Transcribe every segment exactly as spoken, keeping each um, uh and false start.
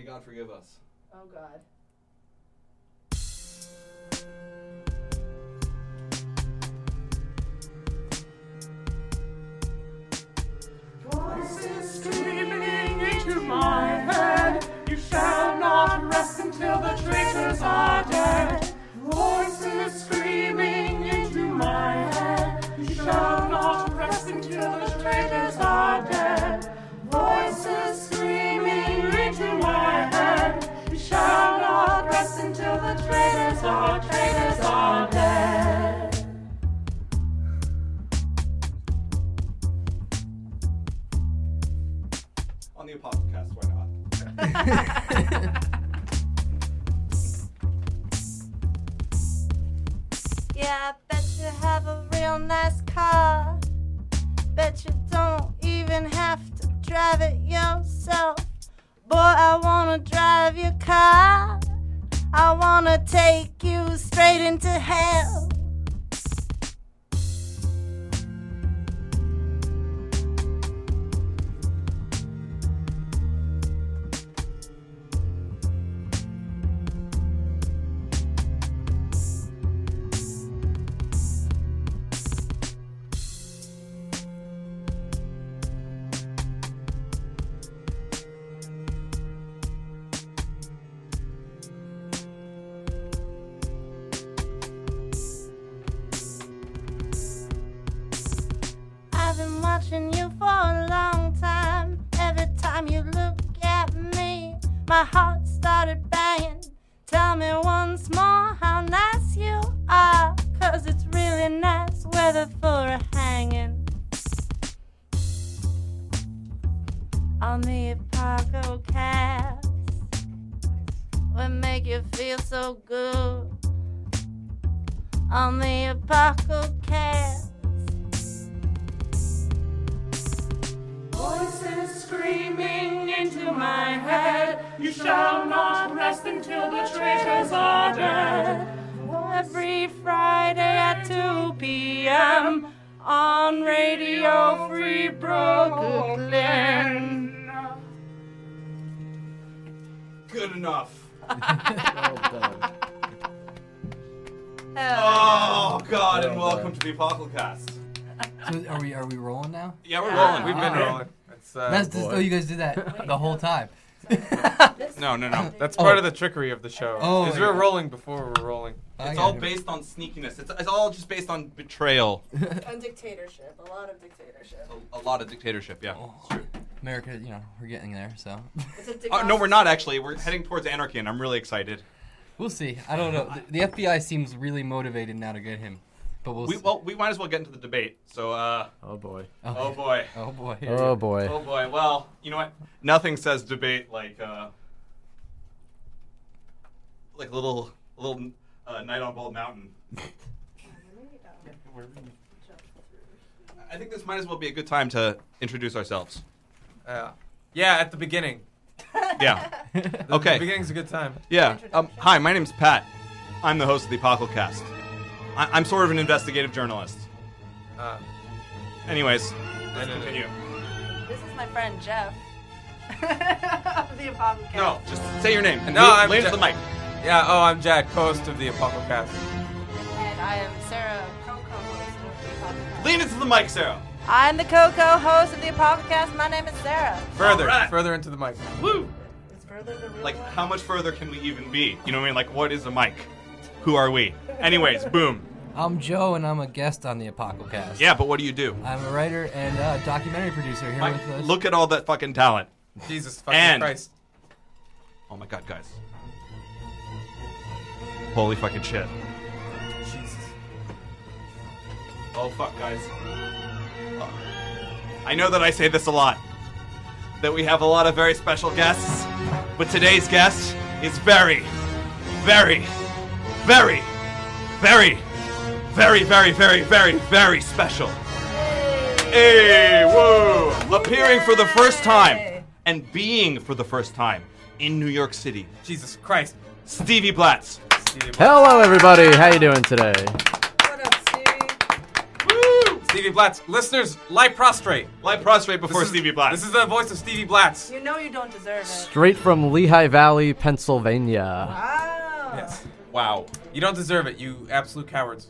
God forgive us. Oh, God. Voices screaming into my head, you shall not rest until the traitors are dead. Voices screaming into my head, you shall not rest until the traitors are dead. Voices screaming into my head, you shall not rest until the traitors are, traitors are dead. On the Apostlecast, why not? Yeah, I bet you have a real nice car. Bet you don't even have to drive it yourself. Boy, I wanna drive your car. I wanna take you straight into hell. I've been watching you for a long time. Every time you look at me, my heart started banging. Tell me once more how nice you are, 'cause it's really nice weather for a hanging. On the Apostlecast, what make you feel so good? On the Apostlecast. Voices screaming into my head, you shall not rest until the traitors are dead. Every Friday at two p.m. on Radio Free Brooklyn. Good enough. Well done. Oh, God, and Well welcome done. to the Apostlecast. So are we are we rolling now? Yeah, we're Yeah. rolling. We've been Alright. rolling. It's, uh, That's just, boy. oh, you guys did that the whole time. No, no, no. That's Oh. part of the trickery of the show. Oh, is yeah. we're rolling before we're rolling. It's I all got it. based on sneakiness. It's, it's all just based on betrayal. And dictatorship. A lot of dictatorship. A, a lot of dictatorship, yeah. Oh, America, you know, we're getting there, so It's a Oh, no, we're not actually. We're heading towards anarchy, and I'm really excited. we'll see. I don't know. The, the F B I seems really motivated now to get him, but we'll We see. well, we might as well get into the debate. So, uh, Oh boy. oh boy, Oh boy. Oh boy. oh boy. Well, you know what? Nothing says debate like uh, like a little a little uh, night on Bald Mountain. I think this might as well be a good time to introduce ourselves. Uh, yeah, at the beginning. Yeah. The, Okay. The beginning's a good time. Yeah. Um, hi, my name's Pat. I'm the host of the Apostlecast. I- I'm sort of an investigative journalist. Uh, Anyways, and, let's uh, continue. This is my friend Jeff. Of the Apostlecast. No, just say your name. And No, lean, I'm lean Ja- to the mic. Yeah, oh, I'm Jack, host of the Apostlecast. And I am Sarah, co-co-host of the Apostlecast. Lean into the mic, Sarah. I'm the co-co-host of the Apostlecast. My name is Sarah. Further, Alright. further into the mic. Woo! Is further the real Like, one? how much further can we even be? You know what I mean? Like, what is a mic? Who are we? Anyways, boom. I'm Joe, and I'm a guest on the Apostlecast. Yeah, but what do you do? I'm a writer and uh, documentary producer here Mike, with us. look at all that fucking talent. Jesus fucking And- Christ. Oh my god, guys. Holy fucking shit. Jesus. Oh fuck, guys. Uh, I know that I say this a lot, that we have a lot of very special guests, but today's guest is very, very, very, very, very, very, very, very, very special. Hey, whoa! Appearing for the first time and being for the first time in New York City, Jesus Christ. Stevie Blatz. Stevie. Hello, everybody. How you doing today? What up, Stevie? Woo! Stevie, Stevie Blatz. Listeners, lie prostrate. Lie prostrate before This is- Stevie Blatz. This is the voice of Stevie Blatz. You know you don't deserve it. Straight from Lehigh Valley, Pennsylvania. Wow. Yes. Wow. You don't deserve it, you absolute cowards.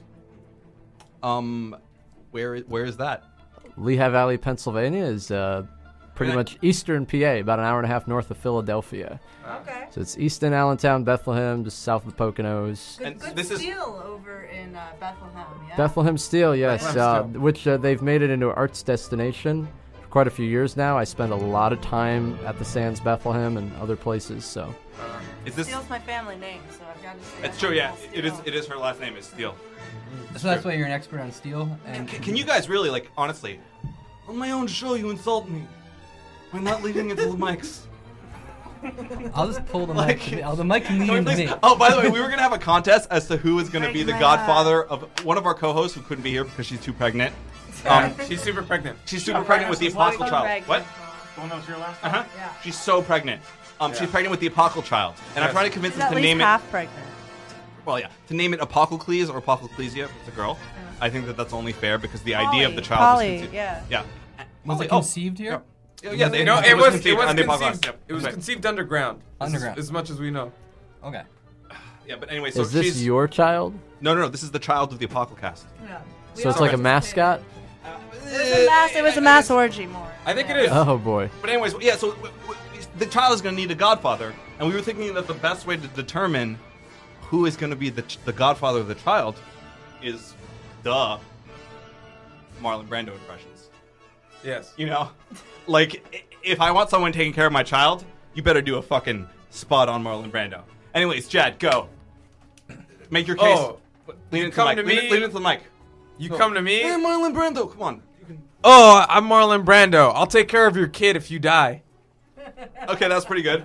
Um, where where is that? Lehigh Valley, Pennsylvania is uh, pretty Right. much eastern P A, about an hour and a half north of Philadelphia. Okay. So it's Easton, Allentown, Bethlehem, just south of the Poconos. Good, And good this is- steel over in uh, Bethlehem, yeah? Bethlehem Steel, yes, Bethlehem uh, Steel. which uh, they've made it into an arts destination for quite a few years now. I spend a lot of time at the Sands Bethlehem and other places, so. Is this? Steele's my family name, so I've got to say. It's I true. Yeah, love it is. Steele. It is her last name is Steele. So that's why you're an expert on steel. And Can, can you guys really, like, honestly, on my own show, you insult me by not leaving it to the mics? I'll just pull the Like- mic. Oh, the mic can lead Can we into please- me. Oh, by the way, we were gonna have a contest as to who is gonna be Break the my godfather of one of our co-hosts who couldn't be here because she's too pregnant. Um, She's super pregnant. she's super pregnant with the apostle child. Pregnant. What? Don't know if your last Uh huh. Yeah. She's so pregnant. Um, she's Yeah. pregnant with the apostle child, and I'm Yes. trying to convince She's him at to least name it. half pregnant. Well, yeah, to name it Apocalypse or Apocalypsia if it's a girl. I think that that's only fair because the idea of the Polly, child Polly, was conceived. yeah. Yeah. Was Polly- it oh, conceived here? Yeah, yeah, they, No, it, it was it conceived was on the Apocalypse. conceived. Yep, It was that's right. conceived underground. This is- Underground. As much as we know. Okay. Yeah, but anyway, so Is this she's your child? no, no, no. This is the child of the Apocalypse. Yeah. We So it's all like a participated. mascot? It was a mass. It was a mass orgy more. I think yeah. it is. Oh boy. But anyways, yeah. So w- w- the child is going to need a godfather, and we were thinking that the best way to determine who is going to be the ch- the godfather of the child is, duh, Marlon Brando impressions. Yes. You know, like i- if I want someone taking care of my child, you better do a fucking spot on Marlon Brando. Anyways, Jad, go. Make your case. Oh, lean you into come the mic. to Lean, me- lean into the mic. You come to me. Hey, Marlon Brando, come on. You can... Oh, I'm Marlon Brando. I'll take care of your kid if you die. Okay, that's pretty good.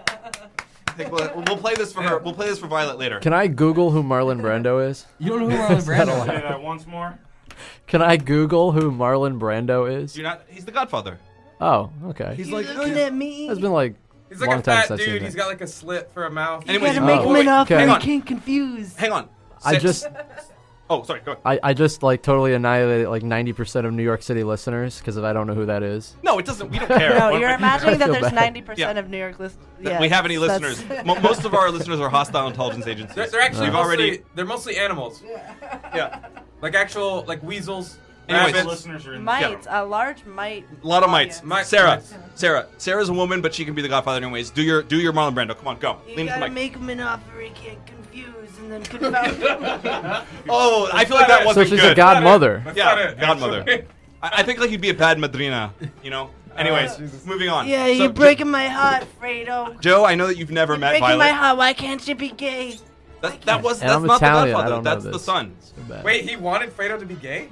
I think we'll, we'll play this for her. We'll play this for Violet later. Can I Google who Marlon Brando is? You don't know who Marlon Brando Say is? that once more. Can I Google who Marlon Brando is? You're not. He's the Godfather. Oh, okay. He's You like. looking at me? It's been like He's a like long a time fat since I've seen dude. that. He's got like a slit for a mouth. Anyways, You gotta Oh, make him wait, enough hang where he on. can't confuse. Hang on. I Sit- just Oh, sorry. Go. I, I just like totally annihilated like ninety percent of New York City listeners because I don't know who that is. No, it doesn't. We don't care. No, What- you're imagining that feel there's bad. ninety percent Yeah. of New York listeners. that we have any listeners. Mo- most of our listeners are hostile intelligence agencies. They're, they're actually We've mostly, already. they're mostly animals. Yeah. Like actual like weasels. Anyways, rabbits. Listeners are in Mites, a large mite. A lot of mites. audience. Mites. Sarah. Mites. Sarah. Sarah's a woman, but she can be the Godfather anyways. Do your do your Marlon Brando. Come on, go. You Lean into the gotta mic. make him enough where he can't confuse and then confound him. Oh, I feel like that So wasn't So she's good. a godmother. That's Yeah, not it, godmother. actually. I, I think like you'd be a bad madrina. You know. Anyways, Jesus. moving on. Yeah, So, you're Jo- breaking my heart, Fredo. Joe, I know that you've never You're met breaking Violet. my heart. Why can't you be gay? That, that was And that's I'm not Italian. the I Godfather. don't know That's this. the son. So bad. Wait, he wanted Fredo to be gay?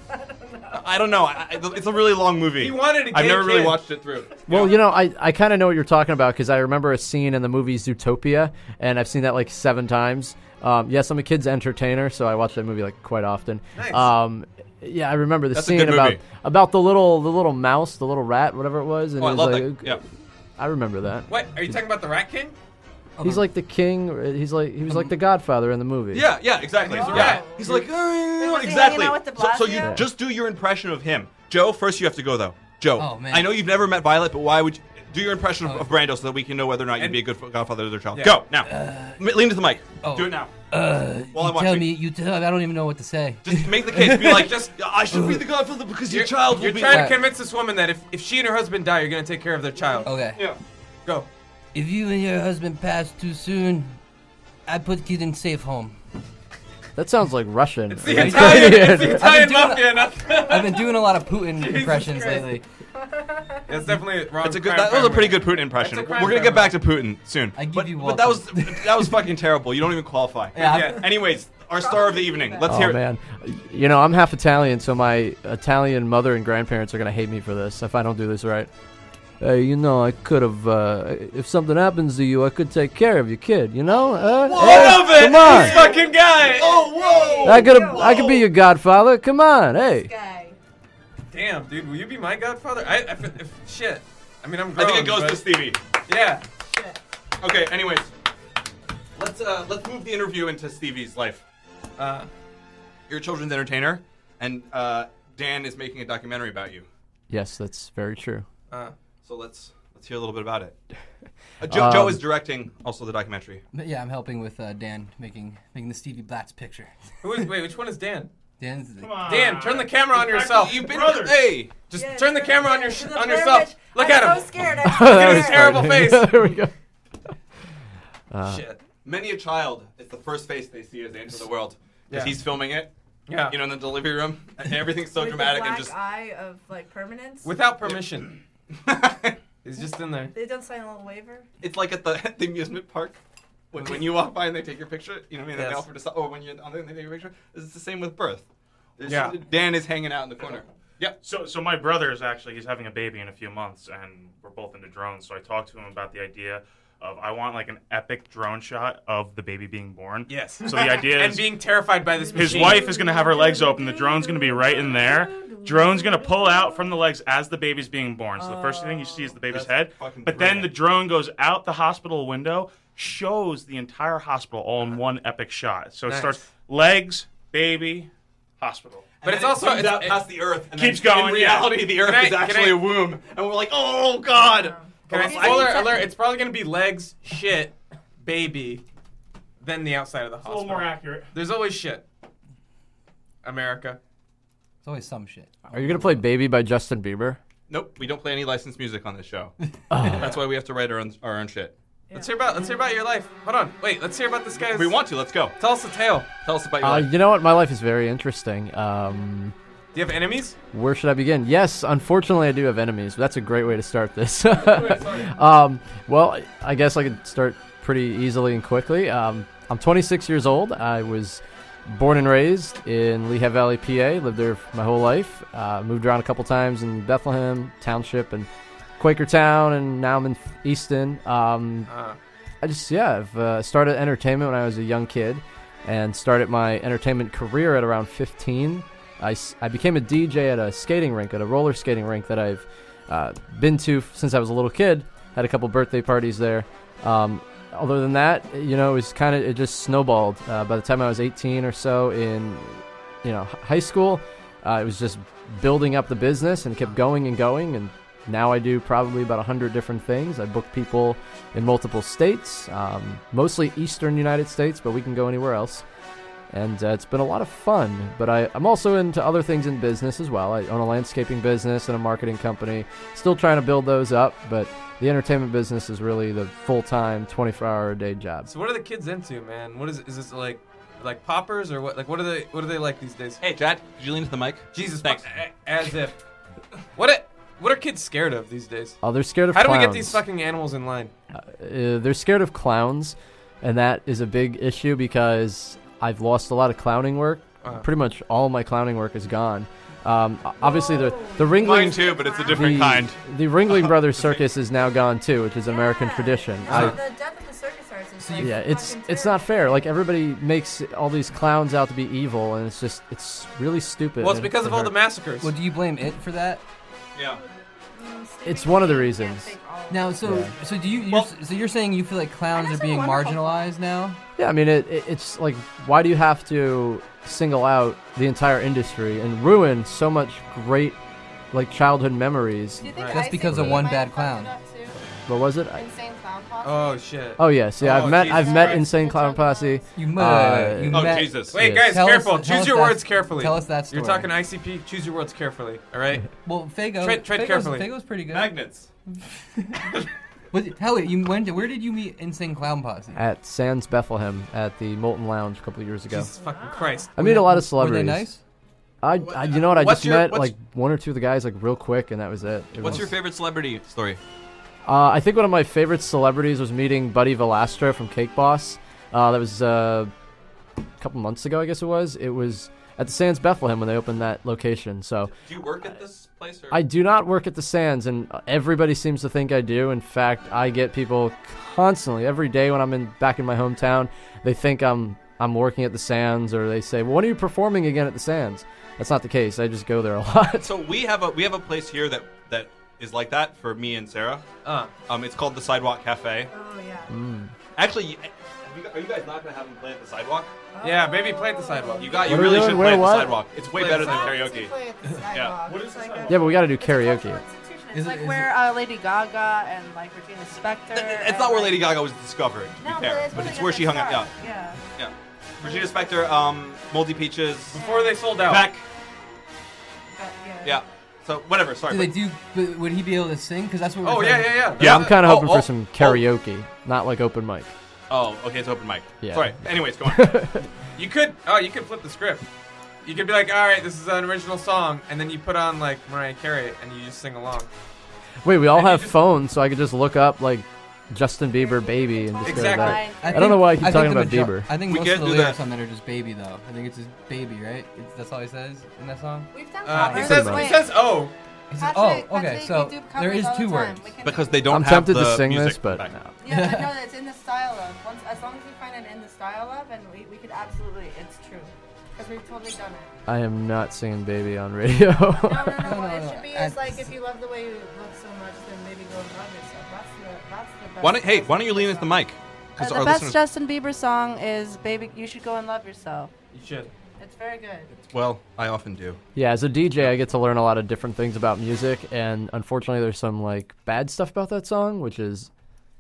I don't know. I, I- it's a really long movie. He wanted a gay I've never really kid. watched it through. Well, you know, I, I kind of know what you're talking about because I remember a scene in the movie Zootopia, and I've seen that like seven times. Um, yes, I'm a kid's entertainer, so I watch that movie like quite often. Nice. Um, yeah, I remember the That's a scene good about movie. about the little the little mouse, the little rat, whatever it was. And Oh, I it was love like, that. Yeah. I remember that. What? Are you talking about the Rat King? He's like the king. or He's like he was like the Godfather in the movie. Yeah, yeah, exactly. And he's a yeah. rat. He's like, uh, was he exactly. hanging out with de So, so you Blasio? just do your impression of him. Joe, first you have to go though. Joe, Oh, man. I know you've never met Violet, but why would you do your impression of, Oh. of Brando so that we can know whether or not you'd And- be a good godfather to their child? Yeah. Go now. M- Lean into the mic. oh. Do it now. Uh, While I'm you tell watching. me. You tell. I don't even know what to say. Just make the case. Be like, just I should be the godfather because your You're, child will you're be. trying Alright. to convince this woman that if, if she and her husband die, you're going to take care of their child. Okay. Yeah. Go. If you and your husband pass too soon, I put kid in safe home. That sounds like Russian. It's the Like- Italian, it's the Italian doing mafia. Not I've been doing a lot of Putin impressions Christ. lately. That's definitely wrong. That's a good. crime That was a family. pretty good Putin impression. That's We're a crime gonna get back to family. Putin soon. I give but, you but that was welcome. that was fucking terrible. You don't even qualify. Yeah. Yeah. Anyways, our star of the evening. Let's Oh hear it. man, you know I'm half Italian, so my Italian mother and grandparents are gonna hate me for this if I don't do this right. Hey, you know I could have. Uh, if something happens to you, I could take care of your kid. You know? Uh, What hey, of it? Come on. This fucking guy. Oh whoa! I could. I could be your godfather. Come on, hey. Guy. Damn, dude, will you be my godfather? I, I if, if, shit. I mean, I'm I grown. think it goes but- to Stevie. Yeah. Okay. Anyways, let's uh let's move the interview into Stevie's life. Uh, You're a children's entertainer, and uh, Dan is making a documentary about you. Yes, that's very true. Uh, So let's let's hear a little bit about it. Uh, Joe, Joe Um, is directing also the documentary. But yeah, I'm helping with uh, Dan making making the Stevie Blatz picture. who is, wait, which one is Dan? Dan's Come on. Dan, turn the camera on yourself. You've been brothers. hey. Just Yeah, turn the it's camera okay. on your It's sh- a on very yourself. much- Look I'm at so him. scared. That Look at his was terrible funny. face. There we go. Uh, Shit. Many a child, it's the first face they see as they enter the world. Because Yeah. he's filming it, Yeah. you know, in the delivery room. And everything's so With dramatic the and black just. eye of like permanence. Without permission. He's just in there. They don't sign a little waiver. It's like at the, at the amusement park. When, when you walk by and they take your picture, you know what I mean? Yes. They offer to stop, or when you're on there and they take your picture. It's the same with birth. There's- Yeah. Dan is hanging out in the corner. Yep. So, so my brother is actually, he's having a baby in a few months, and we're both into drones. So I talked to him about the idea of, I want like an epic drone shot of the baby being born. Yes. So the idea And is being terrified by this his machine. wife is going to have her legs open. The drone's going to be right in there. Drone's going to pull out from the legs as the baby's being born. So the first thing you see is the baby's That's head. fucking But then the brilliant. drone goes out the hospital window, shows the entire hospital all in one epic shot. So it Nice. starts legs, baby, hospital. But it's And then also it zooms it's, out it- past the Earth. And Keeps then going, In yeah. reality, the Earth Can I- is can actually I- a womb, and we're like, oh god. Can I Almost spoiler like- alert? It's probably gonna be legs, shit, baby, then the outside of the It's a hospital. little more accurate. There's always shit. America. It's always some shit. Are you gonna play "Baby" by Justin Bieber? Nope, we don't play any licensed music on this show. That's why we have to write our own, our own shit. Let's hear about let's hear about your life. Hold on, wait. Let's hear about this guy's. We want to. Let's go. Tell us a tale. Tell us about your Uh, life. you know what? My life is very interesting. Um, Do you have enemies? where should I begin? Yes, unfortunately, I do have enemies. But that's a great way to start this. um, well, I guess I could start pretty easily and quickly. Um, I'm twenty-six years old. I was born and raised in Lehigh Valley, P A. Lived there my whole life. Uh, moved around a couple times in Bethlehem Township and Quakertown, and now I'm in Easton. Um, Uh, I just, yeah, I've uh, started entertainment when I was a young kid and started my entertainment career at around fifteen. I, s- I became a D J at a skating rink, at a roller skating rink that I've uh, been to f- since I was a little kid. Had a couple birthday parties there. Um, other than that, you know, it was kind of, it just snowballed. Uh, by the time I was eighteen or so in, you know, h- high school, uh, it was just building up the business and kept going and going. And now I do probably about one hundred different things. I book people in multiple states, um, mostly eastern United States, but we can go anywhere else. And uh, it's been a lot of fun. But I, I'm also into other things in business as well. I own a landscaping business and a marketing company. Still trying to build those up, but the entertainment business is really the full-time, twenty-four hour a day job. so what are the kids into, man? What is is this like? Like poppers or what? Like what are they? What are they like these days? Hey, Chad, could you lean into the mic? Jesus, Thanks. fu- a- as if. What? It, what are kids scared of these days? Oh, they're scared of How do clowns. we get these fucking animals in line? Uh, they're scared of clowns, and that is a big issue because I've lost a lot of clowning work. Uh-huh. Pretty much all my clowning work is gone. Um, o- obviously, the the Mine Ringling too, but it's a different the, kind. the Ringling Brothers Circus is now gone too, which is American tradition. I, I, the death of the circus artist is like yeah, it's fucking it's not terrible. fair. Like everybody makes all these clowns out to be evil, and it's just it's really stupid. Well, it's and because it of all the hurts. massacres. Well, do you blame it for that? Yeah. Mm, Stevie It's one of the King reasons. can't take all of Now, it. so Yeah. so do you? You're, Well- s- so you're saying you feel like clowns That's are a being wonderful marginalized now? Yeah, I mean, it, it it's like, why do you have to single out the entire industry and ruin so much great, like, childhood memories? Do you think Right. Just Ice because and of one Levi bad fucked clown. it up too? What was it? I, Insane Clown Posse? Oh shit. oh yes, yeah, Oh, I've met Jesus I've met Christ. Insane Clown Posse. You, mu- Uh, you Oh, met- Jesus. Wait, Yes. guys, Tell us- careful. tell Choose us your that- words carefully. Tell us that story. You're talking I C P. Choose your words carefully. All right. Well, Fago. Tread- tread Fago's, carefully. Fago's pretty good. Magnets. Was it, hell, you went. To, where did you meet Insane Clown Posse? At Sands Bethlehem at the Molten Lounge a couple years ago. Jesus fucking Christ. I meet a lot of Were celebrities. they nice? I, I you know what? I What's just your- met what's- like one or two of the guys like real quick, and that was it. It What's was- your favorite celebrity story? Uh, I think one of my favorite celebrities was meeting Buddy Velastra from Cake Boss. Uh, that was uh, a couple months ago, I guess it was. It was at the Sands Bethlehem when they opened that location. So Do you work at this place? Or? I do not work at the Sands, and everybody seems to think I do. In fact, I get people constantly, every day when I'm in back in my hometown, they think I'm I'm working at the Sands, or they say, "Well, when are you performing again at the Sands?" That's not the case. I just go there a lot. So we have a we have a place here that that is like that for me and Sarah. Uh. Um, it's called the Sidewalk Cafe. Oh yeah. Mm. Actually, you- have you- are you guys not gonna have him play at the sidewalk? Yeah, maybe play at the sidewalk. You got. You What are we really doing? should Where, play at the what? sidewalk. It's way Play better at than the karaoke. Yeah. What is this? Yeah, but we got to do It's a cultural karaoke. institution. It's Is it- like is where uh, Lady Gaga and like Regina Spektor. It's and, not where like- Lady Gaga was discovered, to be No, fair, it's but where it's they where got she their hung out. start. Yeah, Yeah. yeah. Regina Spektor, um, Moldy Peaches, Before they sold out. Beck. But, yeah. Yeah. So whatever. Sorry. Do they but- do? but Would he be able to sing? Because that's what. We're Oh trying yeah, to- yeah, yeah. Yeah, I'm kind of Oh, hoping oh, for some oh. karaoke, not like open mic. Oh, okay. It's open mic. Yeah. Sorry. Anyways, go on. You could. Oh, you could flip the script. You could be like, all right, this is an original song, and then you put on like Mariah Carey, and you just sing along. Wait, we all And you have just- phones, so I could just look up like Justin Bieber "Baby" and just Exactly. go to that. I, I don't know why I keep think talking the about major- Bieber. I think We most can't of the do lyrics that. on that are just "baby" though. I think it's just "baby," right? It's, that's all he says in that song. We've done Uh, he covers. says. much. He says, "Oh." He says, Patrick, "Oh, okay." Patrick, So we do there covers is all the two time. words. We can Because do- they don't I'm have tempted the to sing music this, but back. no. Yeah, but no, it's in the style of. Once, as long as we find it in the style of, and we, we could absolutely, it's true. Because we've totally done it. I am not singing "Baby" on radio. No, no, no. No, What no, it no, should be I- is like if you love the way you look so much, then maybe go and love yourself. That's the that's the best. Why don't, hey, Justin why don't you lean Bieber into the song. mic? Uh, Because the our best listeners. Justin Bieber song is "Baby, You Should Go and Love Yourself." You should. It's very good. Well, I often do. Yeah, as a D J, I get to learn a lot of different things about music, and unfortunately, there's some like bad stuff about that song, which is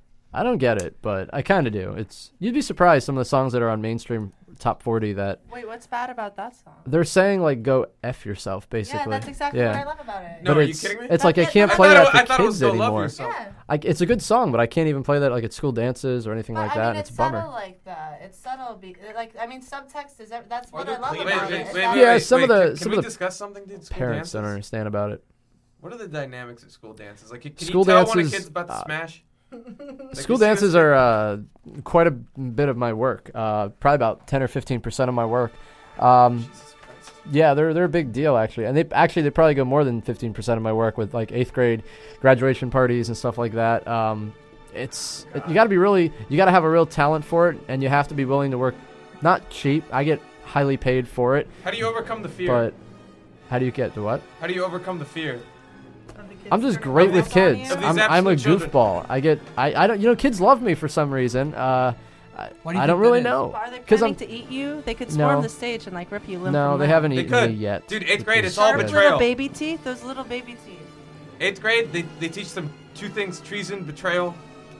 I don't get it, but I kind of do. It's you'd be surprised some of the songs that are on mainstream top forty that Wait, what's bad about that song? they're saying like go F yourself, basically. Yeah, that's exactly Yeah. what I love about it. No, but are you it's, kidding me? It's like I That- can't I play thought that it- I for thought it was kids Go Love anymore. Yourself. Yeah. I, it's a good song, but I can't even play that like at school dances or anything But, like I that. mean, and it's it's a bummer. subtle like that. It's subtle. Be- like I mean, subtext is ev- that's Why what do I love play- about Wait, it. wait, It's wait, that- wait, Yeah, wait, some of wait, the- Can, some can of we the discuss something, dude? School Parents dances? don't understand about it. What are the dynamics at school dances? Like, can School you tell when a dances, kid's about to uh, smash? Like, School you dances seriously- are uh, quite a bit of my work. Uh, probably about ten or fifteen percent of my work. Um, Jesus Christ. yeah, they're they're a big deal actually, and they actually they probably go more than fifteen percent of my work with like eighth grade graduation parties and stuff like that. Um, it's it, you got to be really you got to have a real talent for it, and you have to be willing to work not cheap. I get highly paid for it, How do you overcome the fear? but how do you get to what? How do you overcome the fear? of the kids I'm just turning great their with backs on kids. you. Of these I'm, I'm a absolute children. goofball. I get I, I don't you know kids love me for some reason. Uh, I, Why do you I think don't that really is? know. Are they 'Cause planning I'm- to eat you? They could No. swarm the stage and like rip you limb No, from they limb. haven't They eaten could. me yet. Dude, eighth which grade, is it's all good. Sharp betrayal. little baby teeth. Those little baby teeth. Eighth grade, they, they teach them two things: treason, betrayal,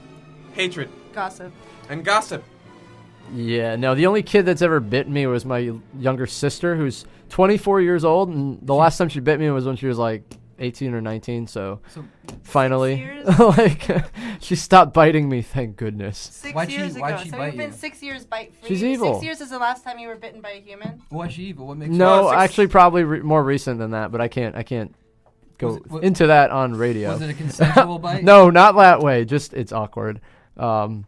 hatred, Gossip. and gossip. Yeah, no, the only kid that's ever bitten me was my younger sister, who's twenty-four years old, and the last time she bit me was when she was like eighteen or nineteen. So, So finally, years? like, she stopped biting me. Thank goodness. Six Why'd she- years why'd ago. she so bite you've been you? six years bite free. She's evil. Six years is the last time you were bitten by a human. why's she evil? What makes No, six- actually, probably re- more recent than that, but I can't. I can't go Was it- wa- into that on radio. Was it a consensual bite? No, not that way. Just it's awkward. Um,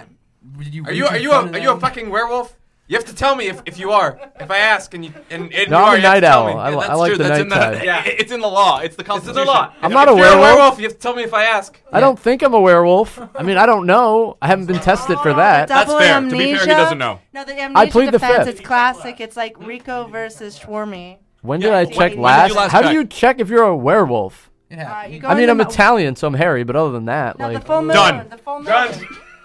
Did you Are reach you are in you front a of are you a them? fucking werewolf? You have to tell me if, if you are. If I ask and you and, and No, you I'm are, a you have night to tell owl. me. I, Yeah, li- I that's like true. the That's in nighttime. the, Yeah. It's in the law. It's the It's in Constitution. the law. I'm If not a you're werewolf. a werewolf. You have to tell me if I ask. I don't think I'm a werewolf. I mean, I don't know. I haven't been tested for that. That's Double fair. amnesia. To be fair, he doesn't know. No, the amnesia plead the defense. fifth. It's classic. It's like Rico versus Schwarmy. When Yeah, did I when- check when did you last? last How check? do you check if you're a werewolf? It Uh, happened. you go I mean, in I'm the- Italian, so I'm hairy. But other than that, No, the like, full moon. Done. The full moon. Done.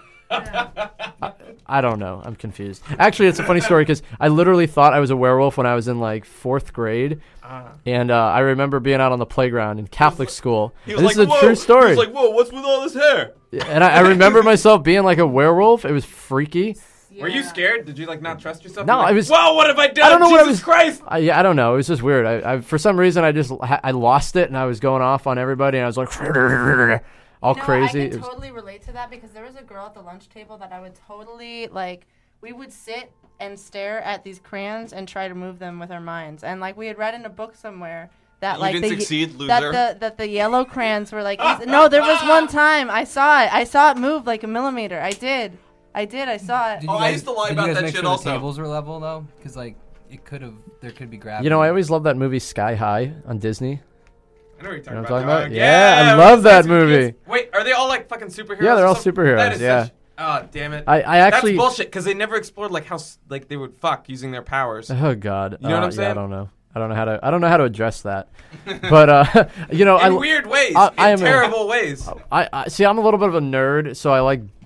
I don't know. I'm confused. Actually, it's a funny story because I literally thought I was a werewolf when I was in like fourth grade, Uh, and uh, I remember being out on the playground in Catholic school. He And was this like, is a true "Whoa." story. He was like, "Whoa, what's with all this hair?" and I, I remember myself being like a werewolf. It was freaky. Were you Yeah. scared? Did you like not trust yourself? No, You're like, I was- Whoa! What have I done? I don't know what I Jesus was- Christ! I, yeah, I don't know. It was just weird. I, I for some reason I just ha- I lost it and I was going off on everybody and I was like all No, crazy. I It can was- totally relate to that because there was a girl at the lunch table that I would totally like. We would sit and stare at these crayons and try to move them with our minds. And like we had read in a book somewhere that You like didn't the, succeed, that loser. the that the yellow crayons were like easy. No, there was one time I saw it. I saw it move like a millimeter. I did. I did. I saw it. Did Oh, you I guys- used to lie did about you guys that make shit sure also. The tables were level though, because like it could have, there could be gravity. you know, I always loved that movie Sky High on Disney. I know what you're talking You know what about. I'm talking dog. about? Yeah, I with love the that science fiction movie. kids. Wait, are they all like fucking superheroes? Yeah, they're or all something? superheroes, That is yeah. Such, oh, damn it. I, I actually. That's bullshit because they never explored like how s- like they would fuck using their powers. Oh God. You know what Uh, I'm Yeah, saying? I don't know. I don't know how to. I don't know how to address that. But uh, you know, In I weird ways. I- I in am a- terrible ways. I, I see. I'm a little bit of a nerd, so I like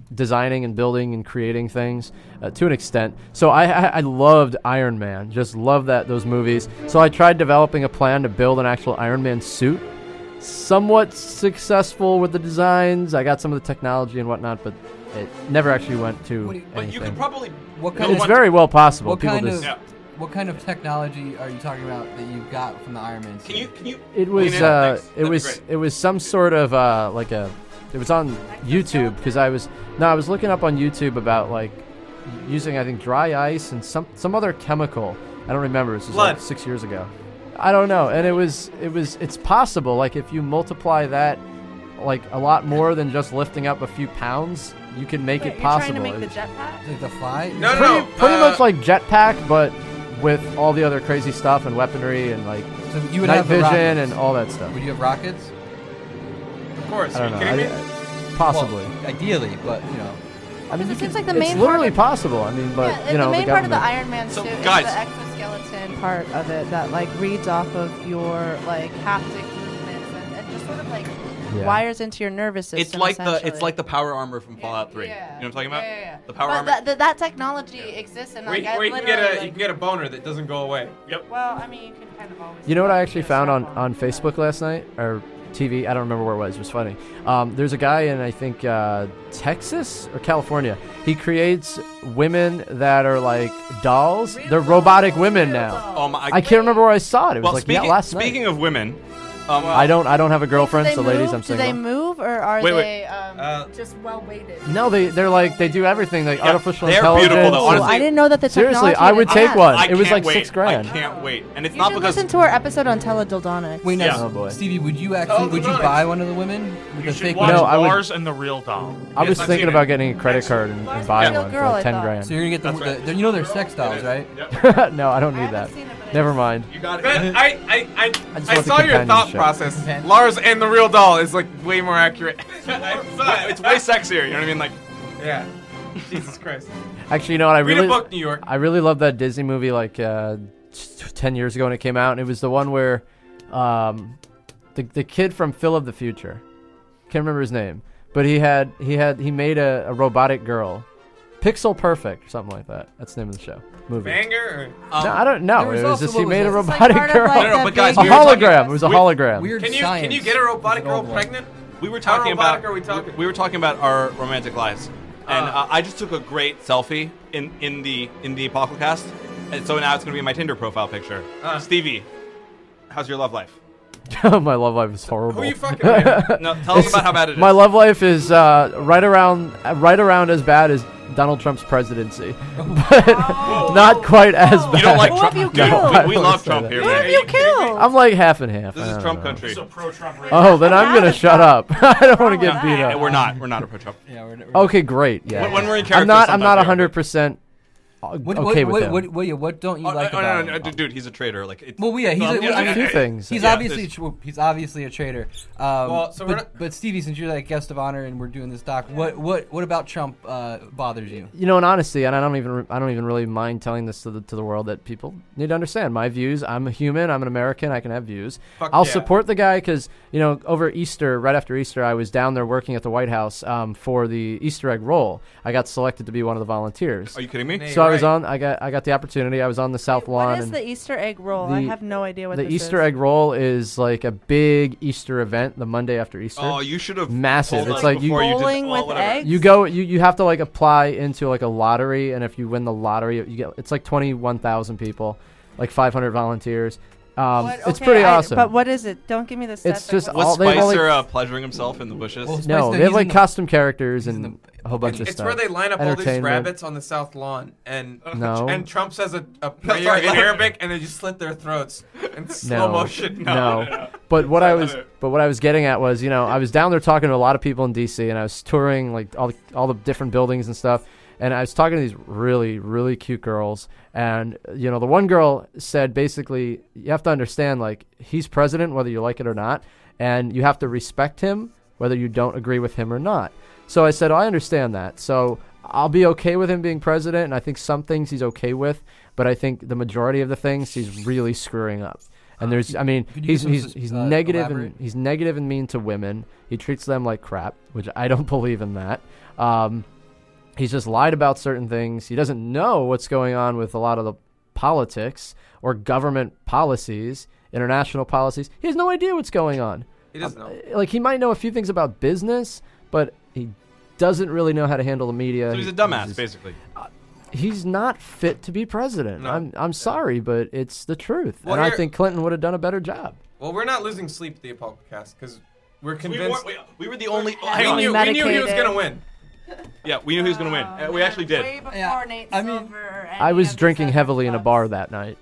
designing and building and creating things uh, to an extent. So I, I I loved Iron Man, just loved that those movies. So I tried developing a plan to build an actual Iron Man suit. Somewhat successful with the designs. I got some of the technology and whatnot, but it never actually went to What do you- But anything. you could probably. What No kind it's of one- very well possible. what People kind just, of Yeah. what kind of technology are you talking about that you got from the Iron Man? Can you? Can you? It was Yeah, uh, thanks. it That'd be was great. it was some sort of uh, like a it was on YouTube because I was no I was looking up on YouTube about like using I think dry ice and some some other chemical. I don't remember. This was like Blood. six years ago. I don't know. And it was it was it's possible like if you multiply that like a lot more than just lifting up a few pounds, you can make Wait, it you're possible. trying to make the It's jetpack? like the fly? No, no, pretty no. pretty uh, much like jetpack, but with all the other crazy stuff and weaponry and like So you would night have the vision rockets. and all that stuff. Would you have rockets? Of course. I Are don't you know. kidding I- me? I- possibly. Well, ideally, but you know. I mean, Because you it seems can- like the main it's part literally of- possible. I mean, but yeah, you know, the main the part of the government. Iron Man So, suit guys- is the exoskeleton part of it that like reads off of your like haptic movements and, and just sort of like Yeah. wires into your nervous system. It's like the it's essentially. like the power armor from Fallout three. Yeah. You know what I'm talking about? Yeah, yeah, yeah. The power but armor. That, that, that technology exists and Where, like you- I where you can get literally, a like, you can get a boner that doesn't go away. Yep. well, I mean, you can kind of always. You know what I actually get a found on, strap on Facebook last night or T V? I don't remember where it was. It was funny. Um, there's a guy in I think uh, Texas or California. He creates women that are like dolls. Real They're dolls, robotic women real now. dolls. Um, I, I can't remember where I saw it. It was well, like speaking yeah, last speaking night. of women, um, I don't I don't have a girlfriend, Do they so ladies, move? I'm Do single. they move or are Wait, wait. they um, Uh, just well weighted? No, they they're like they do everything like Yeah, artificial they're intelligence. beautiful, though, Oh, honestly. I didn't know that the Seriously, technology I would had take that. one. I It was can't like wait. six grand. I can't wait, and it's You not should because listen to our episode on teledildonics. Wait, now, Yeah. Oh, boy. Stevie, would you actually would you nice. buy one of the women with You the should fake watch No, women? I would- Lars and the Real Doll. I was I've thinking seen about it. getting a credit card and, and buying Real one girl, for I like ten thought. grand. So you're gonna get the, That's right. the you know they're sex dolls, right? Yep. No, I don't I need haven't that. seen it, but Never I- mind. You got it. But I, I, I, I just I want the saw your thought companionship. process. Compan- Lars and the real doll is like way more accurate. It's way sexier. You know what I mean? Like, Yeah. Jesus Christ. Actually, you know what? I Read really, a book, New York. I really loved that Disney movie like uh, t- ten years ago when it came out, and it was the one where um, the the kid from Phil of the Future, can't remember his name, but he had he had he made a, a robotic girl, Pixel Perfect or something like that. That's the name of the show movie. Banger? Or? um, No, I don't know. There was It was also- just he what was made a it? It's like robotic part of, girl. like, No, no, the but guys, a big- we were talking- hologram. It was a we- hologram. Weird Can you science. can you get a robotic is an girl old one. pregnant? we were How talking robotic about are we talking? we were talking about our romantic lives, and Uh. uh, I just took a great selfie in in the in the Apocalypse, and so now it's gonna be my Tinder profile picture. Uh. Stevie, how's your love life? My love life is horrible. Who you fucking with? No, tell us about how bad it is. My love life is uh, right around uh, right around as bad as Donald Trump's presidency, but not quite as bad. You don't like Who Trump? have you Dude, killed? we, I we won't love say Trump that. here, Who have man. you killed? I'm like half and half. This I is don't Trump know. country. He's a pro-Trump radio. Oh, then I'm gonna shut up. I don't want to wrong get with beat that? up. And we're not. We're not a pro Trump. Yeah, we're, we're Okay, great. Yeah. When- when we're in I'm character, not. I'm sometimes not we are. 100 percent What, okay what, with what, him. what, what, yeah, what don't you Oh, like no, about no, no, him? no, dude, he's a traitor. Like, it's, Well, yeah, he's Well, a, yeah, I mean, a few things. He's Yeah, obviously there's- tr- he's obviously a traitor. Um, Well, so we're but, not- but Stevie, since you're like guest of honor and we're doing this doc, what what what about Trump uh, bothers you? You know, in honesty, and I don't even. I don't even really mind telling this to the to the world that people need to understand my views. I'm a human. I'm an American. I can have views. Fuck I'll yeah. support the guy because you know over Easter, right after Easter, I was down there working at the White House um, for the Easter egg roll. I got selected to be one of the volunteers. Are you kidding me? Hey, So I was right. on. I got. I got the opportunity. I was on the South Lawn. What is and the Easter egg roll? I the- have no idea what the this Easter is. egg roll is like a big Easter event, the Monday after Easter. Oh, you should have Massive. told It's us like you- before you did Bowling well, with whatever. eggs? You go. You, you have to like apply into like a lottery, and if you win the lottery, you get. It's like twenty-one thousand people, like five hundred volunteers. Um, What- it's okay, pretty I- awesome. But what is it? Don't give me the stats. It's like, just what- Was all- they've only- Spicer uh, pleasuring himself in the bushes? Well, no, Spicer, they have he's like in the- costume characters he's in and the- a whole bunch of It's stuff. where they line up all these Entertainment. rabbits on the south lawn, and No. and Trump says a, a prayer sorry, in no. Arabic, and they just slit their throats in slow No. motion. No, but what I was, but what I was getting at was, you know, I was down there talking to a lot of people in D C, and I was touring like all the, all the different buildings and stuff, and I was talking to these really, really cute girls, and you know, the one girl said basically, you have to understand, like, he's president whether you like it or not, and you have to respect him whether you don't agree with him or not. So I said, oh, I understand that. So I'll be okay with him being president, and I think some things he's okay with, but I think the majority of the things he's really screwing up. And there's, I mean, Could you he's give he's some, he's uh, negative and elaborate? he's negative and mean to women. He treats them like crap, which I don't believe in that. Um, He's just lied about certain things. He doesn't know what's going on with a lot of the politics or government policies, international policies. He has no idea what's going on. He doesn't know. Uh, like, he might know a few things about business, but he doesn't really know how to handle the media. So he's a He- dumbass, just- basically. He's not fit to be president. No. I'm I'm sorry, but it's the truth. Well, and I here- think Clinton would have done a better job. Well, we're not losing sleep at the Apolcast because we're We, convinced. weren't- we, we were the only. We're hang we, on. knew, we knew he was medicated. gonna win. Yeah, we knew he was going to win. Uh, we actually did. Way before Yeah, Nate I mean, Silver or any I was of the drinking Senate heavily in a clubs. bar that night.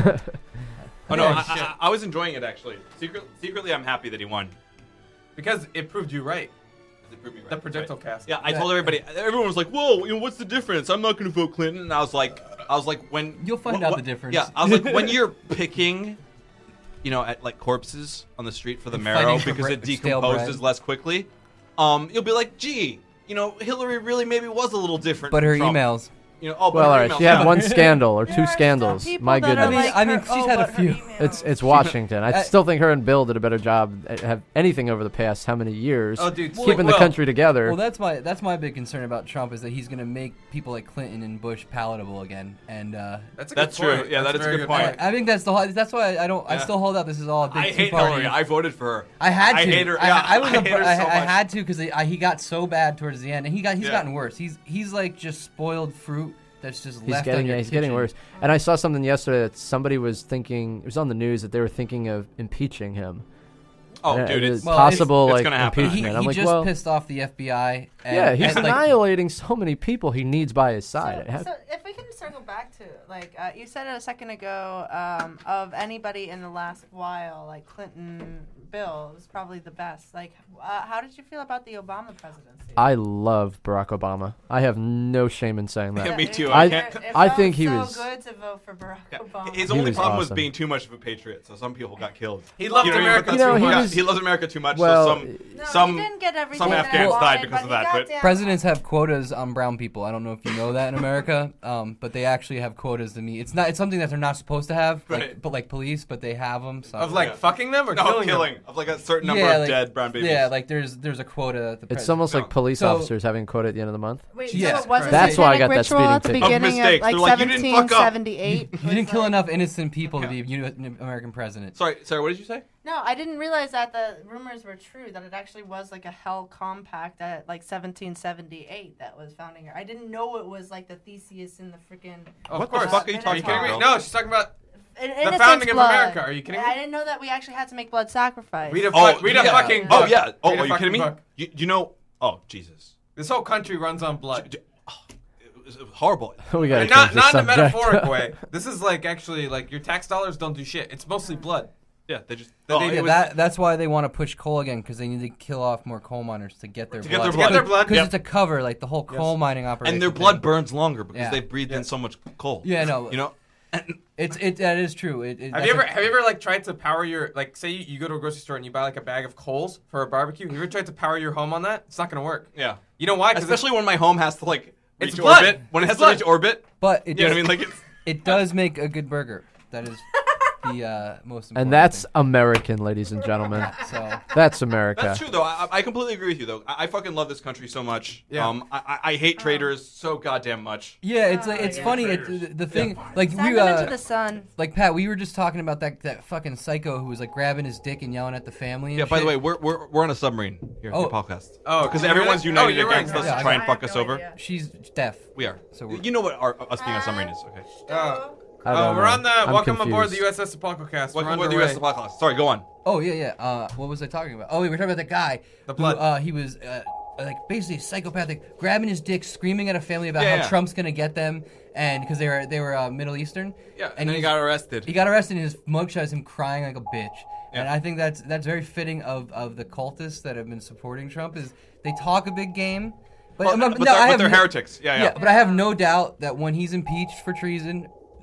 Oh no, Yeah, I, shit. I, I was enjoying it actually. Secret, secretly, I'm happy that he won. Because it proved you right. It proved me right. The projectile Right. cast. Yeah, I Yeah. told everybody. Everyone was like, "Whoa, you know, what's the difference? I'm not going to vote Clinton." And I was like, I was like, when You'll find wh- out wh- the difference. Yeah, I was like, when you're picking, you know, at like corpses on the street for the And marrow fighting for because bre- it stale decomposes bread. less quickly, um, you'll be like, "Gee, you know, Hillary really maybe was a little different." But from her Trump." emails. You know, oh, but Well, all her right. emails, She had yeah. one scandal or There two are still scandals. people My that are goodness. I mean- like I mean, her- she's oh, had a but her few. emails. It's it's Washington. I I- still think her and Bill did a better job at have anything over the past how many years Oh, dude, keeping the well- country together. Well, that's my that's my big concern about Trump is that he's gonna make people like Clinton and Bush palatable again, and uh, That's a good That's true. point. Yeah, that That's is a very good point. I, I think that's the whole, that's why I don't I Yeah. still hold out. This is all a big I hate two-party. Hillary. I voted for her. I had to. I hate her. I, Yeah, I, was I a, hate her I, so I much. had to because he got so bad towards the end, and he got he's Yeah. gotten worse. He's he's like just spoiled fruit that's just He's left getting on your yeah, he's getting kitchen. worse. And I saw something yesterday that somebody was thinking. It was on the news that they were thinking of impeaching him. Oh, And dude, it- it's Well, possible it's like gonna happen. He, impeachment. he I'm like, just well, pissed off the F B I. And, yeah, he's and, like, annihilating so many people he needs by his side. It So, has- so if we can circle back to like uh, you said it a second ago, um, of anybody in the last while, like Clinton, Bill was probably the best. Like, uh, how did you feel about the Obama presidency? I love Barack Obama. I have no shame in saying that. Yeah, me it- too. it- I I- can't- it I felt think he so was- good to vote for Barack Yeah. Obama. His He only was problem was awesome. being too much of a patriot, so some people got killed. He loved You know what I mean? America But You know, that's- he yeah, was- he loves America too much. Well, so some No, some he didn't get everything some that Afghans he died wanted, because of but he that, but- goddamn Presidents have quotas on brown people. I don't know if you know that in America, um, but they actually have quotas to me. It's not. It's something that they're not supposed to have, like, Right. but like police, but they have them. So. Of like Yeah. fucking them or no killing, killing, them? of like a certain number yeah, of like, dead brown babies. Yeah, like there's there's a quota. At the It's pres- almost No. like police So- officers having quota at the end of the month. Wait, Yeah, so it wasn't That's a why I satanic got that ritual speeding at the ticket. Of beginning mistakes. of like They're like, "You didn't fuck up." seventeen seventy-eight. you didn't kill enough innocent people Yeah. to be a U S American president. Sorry, sorry. What did you say? No, I didn't realize that the rumors were true. That it actually was like a hell compact at like seventeen seventy-eight that was founding her. I didn't know it was like the Theseus in the freaking. Of What the course. fuck are you Are talking you kidding about, me? Bill? No, she's talking about In, The innocence founding of blood. America. Are you kidding me? I didn't know that we actually had to make blood sacrifice. read a, Oh, fu- read a yeah. fucking Oh book. yeah. Oh, Read a are you fucking kidding me? book. You, you know? Oh Jesus. This whole country runs on blood. D- oh, it was, it was horrible. we got And not not in a metaphoric way. This is like actually like your tax dollars don't do shit. It's mostly blood. Yeah, they just. That oh, they- it Yeah, was- that that's why they want to push coal again because they need to kill off more coal miners to get their To blood. get their To get their blood. Because Yep. it's a cover, like the whole coal mining operation. and their thing. blood burns longer because Yeah. they breathed in Yes. so much coal. Yeah, no. You know. It's it that is true. It, it, Have that's you ever a- have you ever like tried to power your like say you, you go to a grocery store and you buy like a bag of coals for a barbecue? Have you ever tried to power your home on that? It's not gonna work. Yeah. You know why? 'Cause Especially when my home has to like It's reach blood. orbit. When it It's has blood. to reach orbit. but it You know does, what I mean? Like it's. it does make a good burger. That is the uh, most important. And that's thing. American, ladies and gentlemen. so. That's America. That's true, though. I, I completely agree with you, though. I, I fucking love this country so much. Yeah. Um, I, I I hate traitors so goddamn much. Yeah, it's like Oh, it's yeah. funny. It, the, the thing, like Send we, them uh, into the sun. like Pat, we were just talking about that that fucking psycho who was like grabbing his dick and yelling at the family. And Yeah. By the shit. way, we're we're we're on a submarine here Oh. at the podcast. Oh, because can you hear everyone's that? united Oh, you're against right. us Yeah, to I try got- and I fuck have us no over. idea. she's deaf. We are. So we're- You know what our, us being on a submarine is, okay? Uh, I uh, don't we're know. on the I'm welcome aboard the confused. U S S Apollo cast. Welcome we're to the U S underway. podcast. Sorry, go on. Oh yeah, yeah. Uh, what was I talking about? Oh, we were talking about that guy. The who, blood. uh, he was uh, like basically psychopathic, grabbing his dick, screaming at a family about Yeah, how yeah. Trump's gonna get them, and because they were they were uh, Middle Eastern. Yeah, and, and then he he's- got arrested. He got arrested, and his mugshot is him crying like a bitch. And Yeah. I think that's that's very fitting of, of the cultists that have been supporting Trump. Is they talk a big game, but, Well, um, but no, they're, I but have they're no- heretics. Yeah, yeah. Yeah, but I have no doubt that when he's impeached for treason,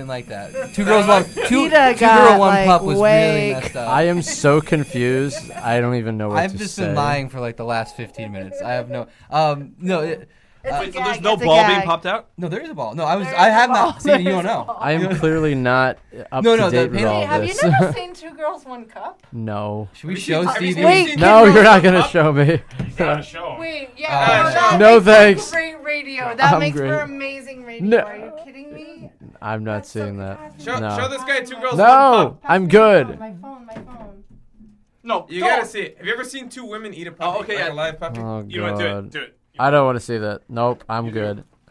didn't like that. Two girls, one two, two Peter girl, got, one like, pup was way- really messed up. I am so confused. I don't even know what I've to just say. been lying for like the last fifteen minutes. I have no, um, no, it, It's uh, a Wait, so gag, there's no it's a ball being gag. popped out? no, there is a ball. No, I was, There I is have a not ball. seen it. You There's don't a know. ball. I am clearly not up No, to no, the date with painting- all Wait, have this. you never seen Two Girls, One Cup? No. Should we Have you show seen- have you Stevie? Wait. seen No, Two you're not Girls, gonna One Cup? show me. Gotta show him. Wait, Uh, yeah. no, that no makes thanks. for great radio. That I'm makes great. for amazing radio. No. Are you kidding me? I'm not That's so seeing that. catastrophic. Show, No. show this guy Two Girls, One No, Cup. I'm Pass me my good. phone, My phone, my phone. No, You don't. gotta see it. Have you ever seen two women eat a puppy? Oh, okay, like yeah. a live puppy? Oh You know what? Do it. god. Do it. I don't want to see that. Nope, I'm You do. good.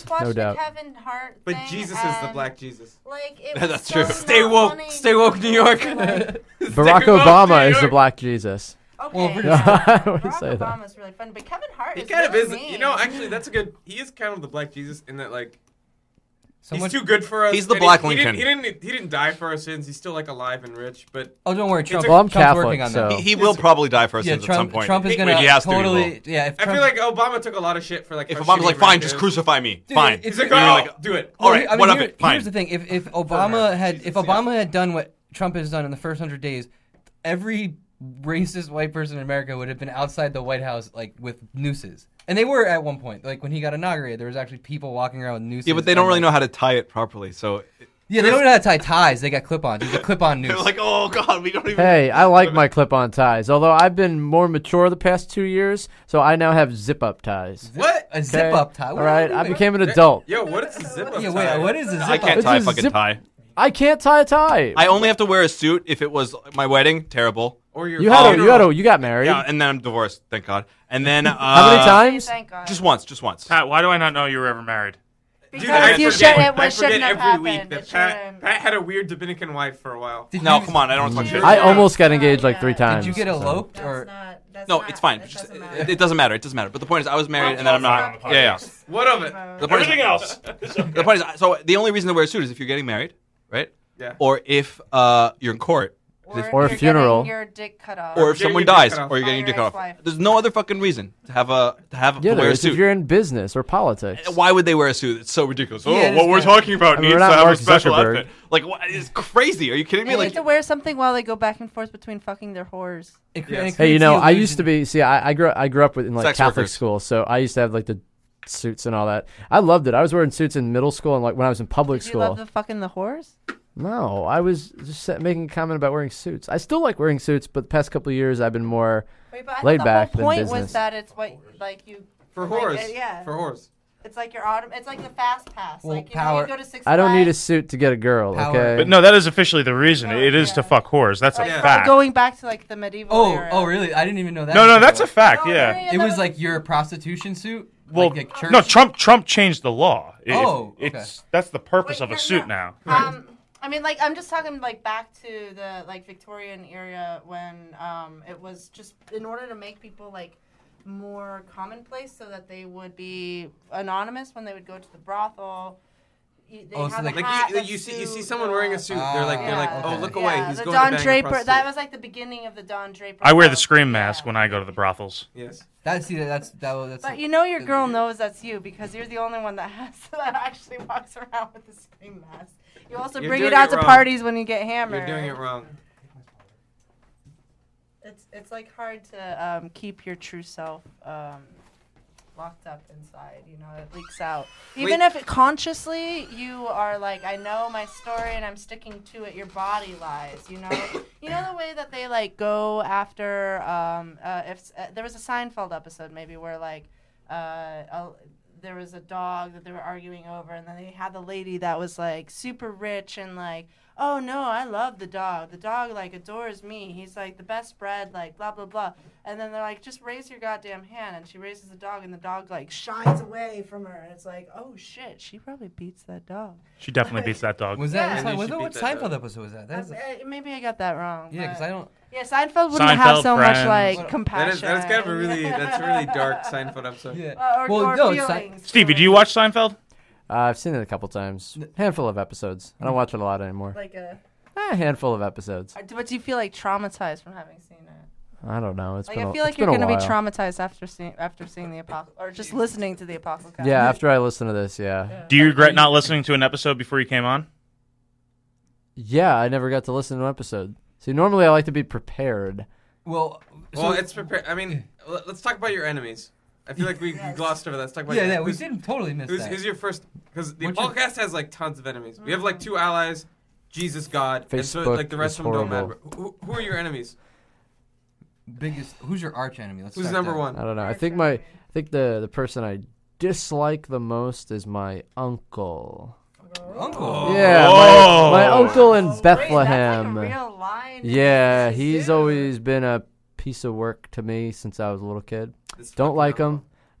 just watched no the doubt. Kevin Hart But thing, Jesus is the and, black Jesus. Like it Yeah, was that's so true. not Stay woke. funny. Stay woke, New York. Like, Barack Stay woke, Obama New is the York. black Jesus. okay, Well, for- yeah, I wouldn't Barack say that. Obama's really fun, but Kevin Hart He is kind of really is. mean. You know, actually, that's a good. He is kind of the black Jesus in that, like, So He's much. too good for us. He's the and Black he, he Lincoln. didn't, he didn't. He didn't die for our sins. He's still like alive and rich. But Oh, don't worry, Trump. a- Well, I'm Trump's Catholic, working on so- that. He, he will probably die for us Yeah, at some Trump. point. Trump is He- gonna he has to, he will. totally. Yeah, if, I Trump, feel like Obama took a lot of shit for like. If how Obama's shitty like, fine, America just is. crucify me. Dude, Fine. it's He's like, And you're oh, like, do it. all Well, right, I mean, what of here- it? Fine. Here's the thing: if if America. Obama had if Jesus, Obama yeah. had done what Trump has done in the first hundred days, every racist white person in America would have been outside the White House like with nooses, and they were at one point. Like when he got inaugurated, there was actually people walking around with nooses. Yeah, but they don't and, really like- know how to tie it properly, so Yeah, they don't know how to tie ties. They got clip-ons. There's a clip-on noose. they're like, oh god, we don't even. Hey, I like my clip-on ties. Although I've been more mature the past two years, so I now have zip-up ties. What? A zip-up tie. All What right, are I we- became an adult. Yo, what is a zip up? Yeah, wait. What is a zip-up? I can't It's tie a a fucking zip- tie. I can't tie a tie. I only have to wear a suit if it was my wedding. Terrible. Or your you had a, Oh, you had a, you got married. Yeah, and then I'm divorced. Thank God. And then uh, How many times? Thank God. Just once. Just once. Pat, why do I not know you were ever married? Because Dude, I you forget, shouldn't. I It forget shouldn't have every happened. week It that Pat, shouldn't. Pat had a weird Dominican wife for a while. Did No, you- come on. I don't want to talk shit. I Yeah. almost got engaged like three Did you times. Did you get so. eloped That's or? not. That's No, not, it's fine. It Just, doesn't it, matter. it doesn't matter. It doesn't matter. But the point is, I was married, and then I'm not. Stop. Yeah, yeah. What of it? The point is- Everything else. The point is, so the only reason to wear a suit is if you're getting married, right? Yeah. Or if uh, you're in court, Or, if Or a you're funeral. getting your dick cut off. or if getting someone your dick dies, cut off. or you're By getting your your dick cut off. ex-wife. There's no other fucking reason to have a to have Yeah, to there wear a is if suit. you're in business or politics. Why would they wear a suit? It's so ridiculous. Oh, Yeah, it what is we're kinda- talking about I mean, needs we're to not have Mark a special Zuckerberg. outfit. Like, what? It's crazy. Are you kidding me? They Like, need to wear something while they go back and forth between fucking their whores. It, Yes. and it Hey, you creates know, the I used to illusion- be. See, I, I grew I grew up with in like Sex Catholic workers. school, so I used to have like the suits and all that. I loved it. I was wearing suits in middle school and like when I was in public Did you school. love the fucking the whores? No, I was just sa- making a comment about wearing suits. I still like wearing suits, but the past couple of years I've been more. Wait, but I Laid thought back the than whole point business. was that it's what like you For like, whores. uh, yeah. For whores. It's like your autumn. It's like the fast pass. Well, like you power- know, you go to Six I don't need a Flags, suit to get a girl. Power. Okay. But no, that is officially the reason. Oh, It is to yeah. fuck whores. That's a like, Yeah. fact. Going back to like the medieval Oh, era. oh, really? I didn't even know that. No, no, was that's a a fact. Oh, Yeah. really? It was like your prostitution suit. Well, like, like church? no, Trump. Trump changed the law. It- Oh, okay. it's that's the purpose Wait, of a no, suit no. now. Um, I mean, like, I'm just talking like back to the like Victorian era when um, it was just in order to make people like more commonplace, so that they would be anonymous when they would go to the brothel. You, they Oh, so have like- a Like hat, you, the you see, you see suit, someone the- wearing a suit. they're like, they're like, Ah, oh, okay. look yeah, away. He's the going Don to bang a Draper. That prostitute. was like the beginning of the Don Draper. I wear the look. scream mask Yeah. when I go to the brothels. Yes. That see that that's that was that's. But you know your girl knows that's you because you're the only one that has that actually walks around with the scream mask. You also You're bring doing it out it to wrong. parties when you get hammered. You're doing it wrong. It's it's like hard to um, keep your true self um, locked up inside. You know, it leaks out. Even Wait. if it consciously you are like, I know my story and I'm sticking to it. Your body lies. You know, you know the way that they like go after. Um, uh, if uh, there was a Seinfeld episode maybe where like. Uh, a, there was a dog that they were arguing over, and then they had the lady that was like super rich and like, oh no, I love the dog. The dog like adores me. He's like the best bred, like blah blah blah. And then they're like, just raise your goddamn hand, and she raises the dog, and the dog like shies away from her, and it's like, oh shit, she probably beats that dog. She definitely beats that dog. was that Yeah. was, Maybe was you that should what beat that Seinfeld dog. episode was that? That is, Uh, maybe I got that wrong. yeah, because but- I don't. Yeah, Seinfeld wouldn't have Seinfeld, so much Friends. like That is- compassion. That is that's kind of a really that's a really dark Seinfeld episode. Yeah. Uh, or, well, or no, Si- feelings. Stevie, do you watch Seinfeld? Uh, I've seen it a couple times. Handful of episodes. I don't watch it a lot anymore. Like a. Eh, a handful of episodes. Uh, But do you feel like traumatized from having seen it? I don't know. It's Like been I a, feel like it's you're been a gonna be while. traumatized after seeing after seeing the apostle or just listening to the apostle. Cast. Yeah, after I listen to this, yeah. Do you regret not listening to an episode before you came on? Yeah, I never got to listen to an episode. See, normally I like to be prepared. Well, so, Well, it's prepared. I mean, l- let's talk about your enemies. I feel like we, we glossed over that. Let's talk about yeah, your, yeah, we who's, did totally miss who's, that. who's your first? Because the What's your- podcast has like tons of enemies. We have like two allies, Jesus, God, and so Facebook like the rest is of them don't horrible. matter. Who, who are your enemies? Biggest? Who's your arch enemy? Let's Who's start number there. one? I don't know. I Very think true. my I think the the person I dislike the most is my uncle. Uncle. Yeah, Whoa. my, my uncle in Great, that's Bethlehem. like a real line. Yeah, he's Dude. always been a piece of work to me since I was a little kid. This Don't fucking like uncle. him,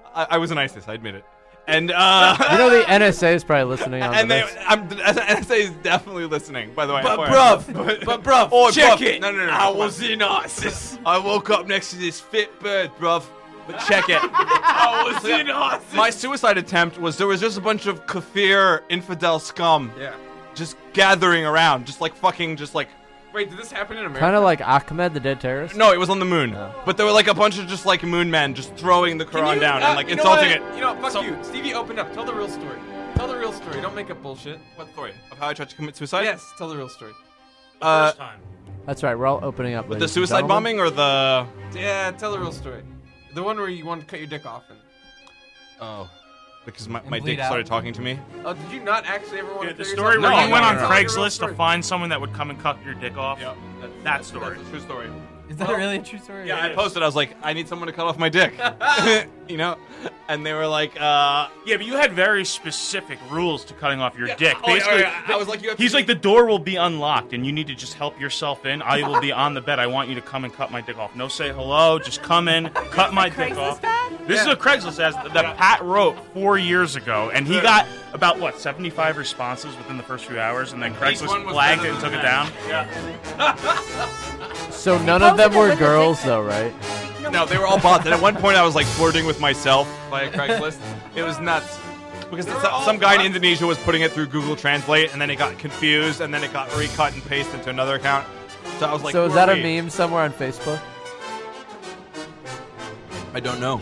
I, I was an ISIS. I admit it. And uh, You know the N S A is probably listening on and the they, mix. I'm, the N S A is definitely listening. By the way, But F Y I. bruv, but bruv, Oh, check bruv. it. No, no, no. I come was on. in ISIS. I woke up next to this fit bird, bruv. But check it. I was in ISIS. My suicide attempt was there was just a bunch of kafir infidel scum Yeah. just gathering around, just like fucking, just like. Wait, did this happen in America? Kind of like Ahmed, the dead terrorist. No, it was on the moon. But there were like a bunch of just like moon men just throwing the Can Quran you, down uh, and like you know insulting what? it. You know, fuck So- you. Stevie, open up. Tell the real story. Tell the real story. Don't make up bullshit. What story? Of how I tried to commit suicide? Yes, tell the real story. Uh, First time. That's right. We're all opening up. the ladies and suicide gentlemen. bombing or the. Yeah, tell the real story. The one where you wanted to cut your dick off. And... Oh. Because my, And my bleed dick out. started talking to me. Oh, did you not actually ever want Yeah, to the kill story yourself? where No, you went no, on no. Tell the real Craigslist to story. find someone that would come and cut your dick off. Yep. That's, That that's- story. That's a true story. Is that really a true story? Yeah, I is. posted. I was like, I need someone to cut off my dick. you know? And they were like, uh. Yeah, but you had very specific rules to cutting off your Yeah, dick. oh, yeah, Basically, yeah, I was like, you have to he's be- like, the door will be unlocked, and you need to just help yourself in. I will be on the bed. I want you to come and cut my dick off. No say hello. Just come in, cut my dick Craigslist off. ad? This is a Craigslist ad that Pat wrote four years ago, and he got about what seventy-five responses within the first few hours, and then one Craigslist was flagged better it and took than it that. down. So none of them posted it were with a girls, dick though, right? No, they were all bots. And at one point, I was like flirting with myself via Craigslist. It was nuts. Because They were some, all some guy in bots? Indonesia was putting it through Google Translate, and then it got confused, and then it got recut and pasted into another account. So I was like, so who is that are a we? meme somewhere on Facebook? I don't know.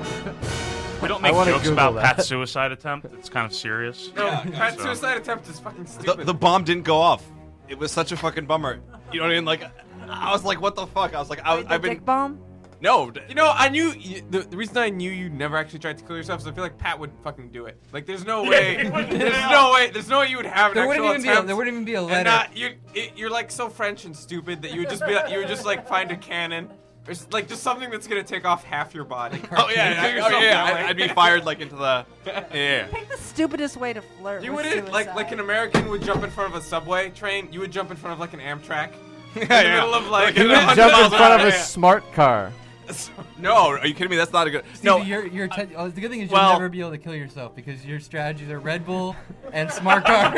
We don't I make wanna jokes Google about that. Pat's suicide attempt. It's kind of serious. No, Yeah, Pat's so- suicide attempt is fucking The, stupid. the bomb didn't go off. It was such a fucking bummer. You know what I mean? Like, I was like, what the fuck? I was like, I, Wait, the I've been. dick bomb? No. d- You know, I knew you, the, the reason I knew you never actually tried to kill yourself is I feel like Pat would fucking do it. Like, there's no way, he wouldn't. there's no way, there's no way you would have an There wouldn't actual even be a, attempt. there wouldn't even be a and letter. not, you, it, you're like so French and stupid that you would just be, like, you would just like find a cannon, or s- like just something that's gonna take off half your body. Oh, yeah. Kill I, yourself oh, yeah. that I, way. I'd be fired, like, into the. Yeah. Pick the stupidest way to flirt You with wouldn't like suicide. like an American would jump in front of a subway train. You would jump in front of like an Amtrak. yeah, In the middle of like, You You would would Hundred jump in miles front of an a hour, yeah. smart car. No, are you kidding me? That's not a good. Stevie, No, you're, you're te- oh, the good thing is you'll Well- never be able to kill yourself because your strategies are Red Bull and smart cars.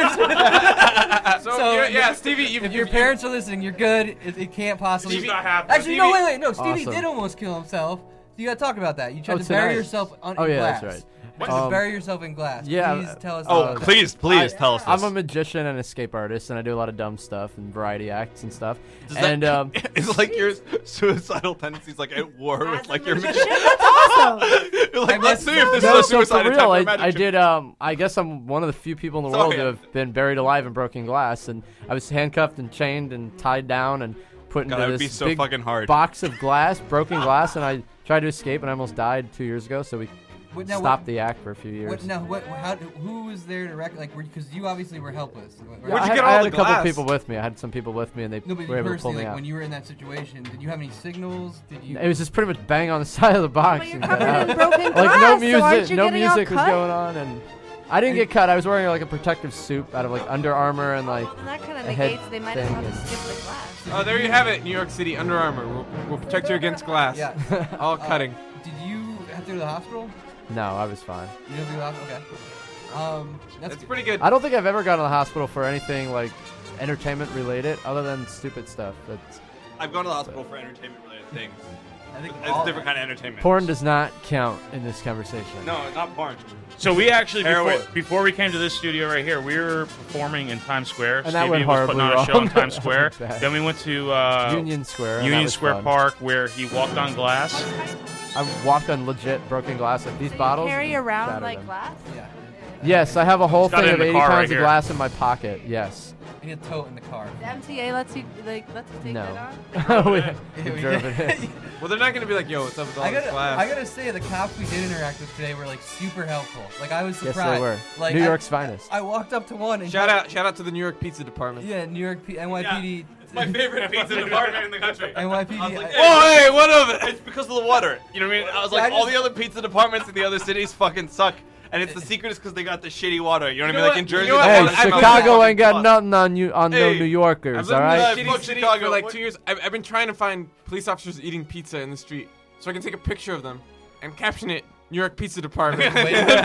So, So, yeah, yeah, Stevie, you, if you, your you- parents are listening, you're good. It, it can't possibly. He's not happy. Actually, no, Stevie- wait, wait, no. Stevie Awesome. did almost kill himself. You gotta talk about that. You tried Oh, to bury tonight. yourself on, Oh, in yeah, glass. that's right. You tried to Um, bury yourself in glass. yeah, Please uh, tell us. Oh, about that. please, please I- tell us this. I'm a magician and escape artist, and I do a lot of dumb stuff and variety acts and stuff. Does that- and um, it's like your suicidal tendencies like at war with As a like your magician, that's awesome. You're like, I let's must- see if this no, is a so suicide for attempt real, or a I, magic I trick. did. Um, I guess I'm one of the few people in the So, world yeah. who have been buried alive in broken glass, and I was handcuffed and chained and tied down and put God, into that would this be so big fucking hard. box of glass, broken glass, and I tried to escape, and I almost died two years ago. So we What- now, stopped what- the act for a few years. What, now, what, how, who was there to rec- like? Because you obviously were helpless. Yeah, Where'd I you had, get I all had the a couple glass? people with me. I had some people with me, and they No, but were you able to pull personally, me like, out. when you were in that situation, did you have any signals? Did you? It was just pretty much bang on the side of the box. But you're and get covered out. in broken glass, like no so aren't music, you no getting all music was cut? going on, and I didn't get cut. I was wearing like a protective suit out of like Under Armour and like. And that kind of a head negates they might have thing had to and- skip the glass. Oh, there you have it, New York City, Under Armour. We'll, we'll protect you against glass. Yeah. All Uh, cutting. Did you have to go to the hospital? No, I was fine. You didn't have to go to the hospital. Okay. Um, that's That's pretty good. I don't think I've ever gone to the hospital for anything like entertainment related, other than stupid stuff. That's I've gone to the hospital for entertainment related things. I think It's all- a different kind of entertainment. porn does not count in this conversation. No, not porn. So we actually Heroin. before, before we came to this studio right here, we were performing in Times Square. And that Stevie went was horribly putting on a show in wrong. Times That Square. was bad. Then we went to uh, Union Square. and that Union was Square fun. Park where he walked on glass. I walked on legit broken glass. Like these So you bottles. carry and around shattered like them. glass? Yeah. Yes, I have a whole Got it thing in of the eighty car right pounds of here. glass in my pocket. Yes. You need a tote in the car. The M T A lets you like lets you take No. that on? we, Yeah, we we drove did. it in. Well, they're not going to be like, yo, what's up with all I this gotta, glass? I gotta say, the cops we did interact with today were like super helpful. Like I was Yes, surprised. they were. Like New I- York's finest. I walked up to one and Shout out, shout out to the New York Pizza Department. Yeah, New York P- N Y P D. My favorite pizza department in the country. N Y P D. I was like, I- oh, hey, what of it? It's because of the water. You know what I mean? I was Yeah, like, I all just- the other pizza departments in the other cities fucking suck. And it's the secret is because they got the shitty water. You know what You I know mean? Like in what? Jersey, You know what? the Hey, I've- water I've- smells Chicago like ain't got fuck. nothing on you on no Hey, New Yorkers, I've all lived in right? this Fuck shitty city Chicago. for like What- two years. I've, I've been trying to find police officers eating pizza in the street so I can take a picture of them and caption it New York Pizza Department.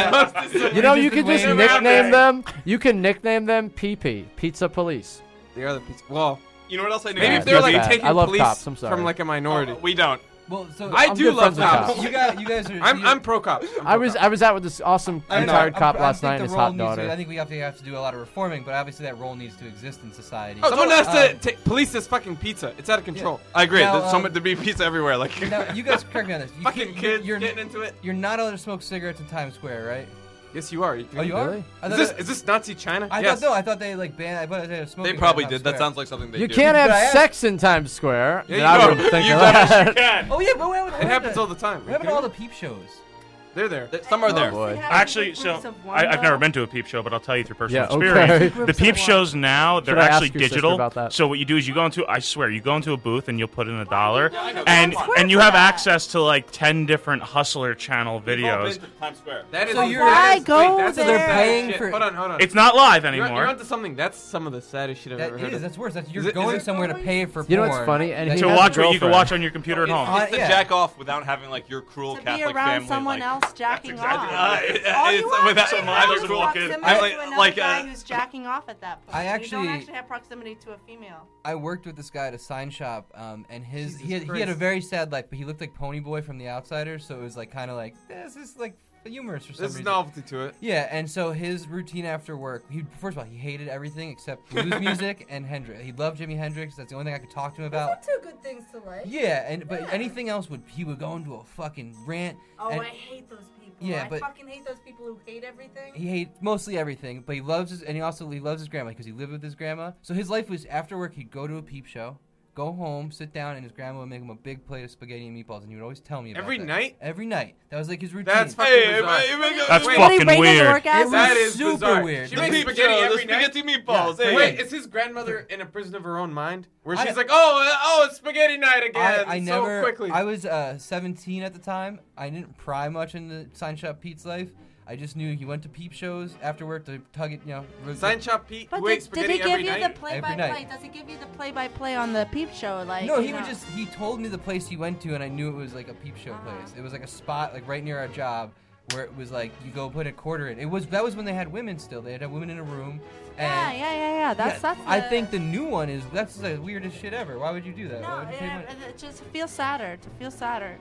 You know, you can just waiting nickname around them. You can nickname them P P, Pizza Police. They are the pizza. Well, You know what else I knew? maybe Yeah, if they're like that's bad. taking I love police cops, I'm sorry. from like a minority. Oh, we don't. Well, so I I'm do good love friends with cops. cops. you guys, you guys are. I'm you, I'm pro cops. I'm I pro was cops. I was out with this awesome I know, retired I'm- cop I last think night the and his role hot needs to- daughter. I think we have to have to do a lot of reforming, but obviously that role needs to exist in society. Oh, someone has to Um, ta- police this fucking pizza. It's out of control. I agree. Now, There's so um, much to be pizza everywhere. Like Now, you guys correct me on this. You Fucking can't- kids you're, getting into it. You're not allowed to smoke cigarettes in Times Square, right? Yes, you are. You Oh, you Really? are. I Is thought this that- is this Nazi China? I yes. thought no. I thought they like banned. I thought they had smoking. they probably in Times did. That Square. sounds like something they You do. can't have But I asked- sex in Times Square. Yeah, you I know. wouldn't think You of better- that. Oh yeah, but wait, wait, It happens all the time. What happened to all the peep shows? They're there. Th- Some are there. boy. Actually, so I, I've never been to a peep show, but I'll tell you through personal Yeah, experience. okay. The peep shows now, they're Should I ask actually your sister digital. about that? So what you do is you go into, I swear, you go into a booth and you'll put in a dollar, I know. and Times Square and you for have that. access to like ten different Hustler Channel videos. Times Square. That is. So you're- that Why is- go wait, that's there? the They're saddest paying shit. for- Hold on, hold on. It's not live You're, anymore. you're onto something. That's some of the saddest shit I've That ever heard is. of. That's worse. That's, you're Is it- is going it- somewhere to pay for You know porn. what's funny? And That- he to has watch a what you can girlfriend. watch on your computer at It's, home. it's the yeah. jack off without having like your cruel To be Catholic around family. someone like, else jacking exactly off. Uh, it- All it's you want without- is Some I was mothers cool. walking- proximity I to like- another like, guy uh, who's jacking off at that point. I you actually- don't actually have proximity to a female. I worked with this guy at a sign shop, um, and his Jesus he had, he had a Christ. very sad life, but he looked like Ponyboy from The Outsiders, so it was like kind of like this is like humorous for some There's reason. novelty to it. Yeah, and so his routine after work, he first of all he hated everything except blues music and Hendrix. He loved Jimi Hendrix. That's the only thing I could talk to him about. Two good things to like. Yeah, and but Yeah. anything else would he would go into a fucking rant. Oh, and I hate those people. Yeah, I but- fucking hate those people who hate everything. He hates mostly everything, but he loves his and he also he loves his grandma because he lived with his grandma. So his life was after work he'd go to a peep show, go home, sit down, and his grandma would make him a big plate of spaghetti and meatballs, and he would always tell me about Every that. night? Every night. That was like his routine. That's fucking Hey, bizarre. hey, hey, That's Wait, fucking Would he rate an weird. orgasm? It was That is super bizarre. weird. She The makes peep spaghetti show, the every night? spaghetti meatballs. Yeah. Hey. Wait, is his grandmother in a prison of her own mind? Where she's I- like, oh, uh, oh, it's spaghetti night again. I, I so never. quickly. I was uh, seventeen at the time. I didn't pry much into Sign Shop Pete's life. I just knew he went to peep shows after work to tug it, you know. Sign Shop Pete, But who ate did, did spaghetti he give every you night. the Every play-by-play? night. Does he give you the play-by-play on the peep show? Like No, you he would know? just. He told me the place he went to, and I knew it was like a peep show Uh-huh. place. It was like a spot, like right near our job, where it was like you go put a quarter in. It was that was when they had women still. They had women in a room. And Yeah, yeah, yeah, yeah. That's Yeah, that's. I the- think the new one is that's the weirdest shit ever. Why would you do that? Why No, would you pay it, money? it, it just feels sadder. To feel sadder.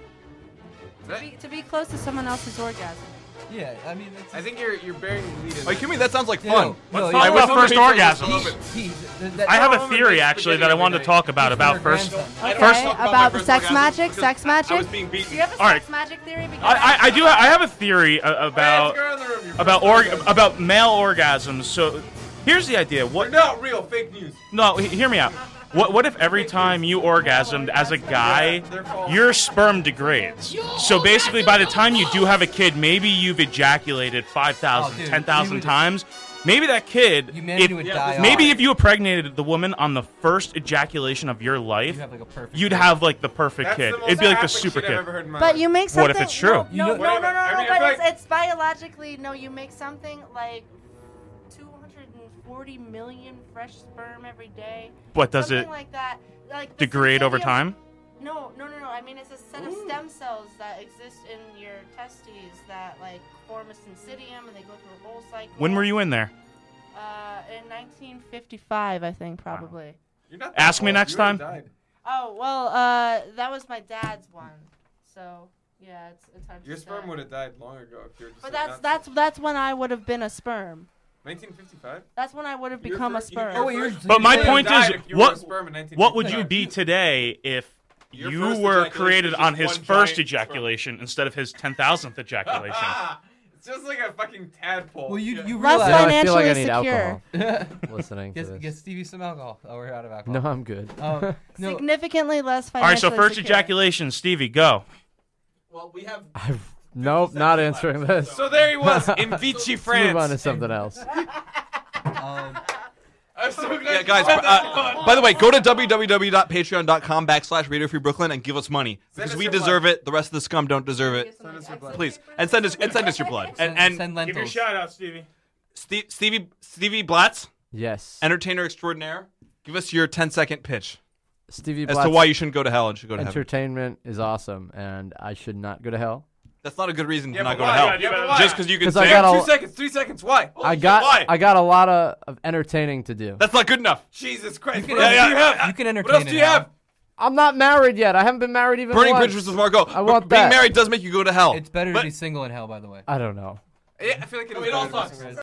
To That- be, to be close to someone else's orgasm. Yeah, I mean, it's I think you're you're bearing the lead in Like, that. to me, that sounds like Yeah, fun. no, Let's no, talk yeah. about first He- orgasms. he, th- that- I have a Someone theory makes actually spaghetti that I every wanted to night. talk about Each about with their first. grandson. Okay, First- Talk about about my the first sex orgasm magic. because Sex I magic. was being Do beaten. you have a All sex right. magic theory? Because I, I, I do. I have a theory uh, about Hey, let's go in the room. Your about first org about male orgasms. So here's the idea. They're What? not real, fake news. No, he- hear me out. What what if every time you orgasmed as a guy, your sperm degrades? So basically, by the time you do have a kid, maybe you've ejaculated five Oh, thousand, dude, ten you thousand would- times. Maybe that kid, Humanity if- would yeah, die maybe off. if you impregnated the woman on the first ejaculation of your life, you have like a perfect. you'd kid. have like the perfect That's kid. the most It'd be like the Catholic super shit I've kid. ever heard in my But life. you make something. What if it's true? No, You no, know- no, no, no, no. I mean, I but feel it's, like- it's biologically no. You make something like two hundred forty million fresh sperm every day. But does something it like that. Like the degrade over syncytium- time? No, no, no, no. I mean, it's a set of stem cells that exist in your testes that like form a syncytium, and they go through a whole cycle. When were you in there? Uh, in nineteen fifty-five, I think, probably. You're not that Ask me old. next You would've time. died. Oh well, uh, that was my dad's one. So yeah, it's it's hard Your to sperm say. would have died long ago if you were just. But like, that's not- that's that's when I would have been a sperm. nineteen fifty-five. That's when I would have You're become a fir- sperm. you're Oh, wait, you're. first- But my You would've point died is, if you were a what sperm in what would you nineteen fifty-five. be today if Your you first were ejaculation created is on just his one first giant ejaculation instead of his ten thousandth ejaculation? It's just like a fucking tadpole. Well, you Yeah. you Less realize. Now I feel like I financially need secure. alcohol. Listening to Get, this. get Stevie some alcohol. Oh, we're out of alcohol. No, I'm good. Um, no. Significantly less All right, financially so first secure. ejaculation, Stevie, go. Well, we have. I've, nope, not answering this. So there he was in Vichy, Let's France. move on to something else. Um, I'm so glad Yeah, you guys. said that Uh, one. by the way, go to www.patreon.com backslash Radio Free Brooklyn and give us money Send because us we your deserve blood. it. The rest of the scum don't deserve it. Send us your blood. Please, and send us and send us your blood. And, send, and send lentils. out, Stevie. Steve, Stevie Stevie Blatz, Yes. entertainer extraordinaire, give us your ten second pitch Stevie as Blatz to why you shouldn't go to hell and should go to heaven. entertainment is awesome, and I should not go to hell. That's not a good reason Yeah, to not but go to why? hell. Yeah, but why? Just because you can 'Cause I sing. got a- Two seconds, three seconds. Why? I shit, got why? I got a lot of, of entertaining to do. That's not good enough. Jesus Christ. You What can, else yeah, do you yeah, have? you can What entertain else do it you now. have? I'm not married yet. I haven't been married even Burning once. bridges with Margot. I want Being that. married does make you go to hell. It's better But- to be single in hell, by the way. I don't know. Yeah, I feel like it, No, is it all better than sucks. this.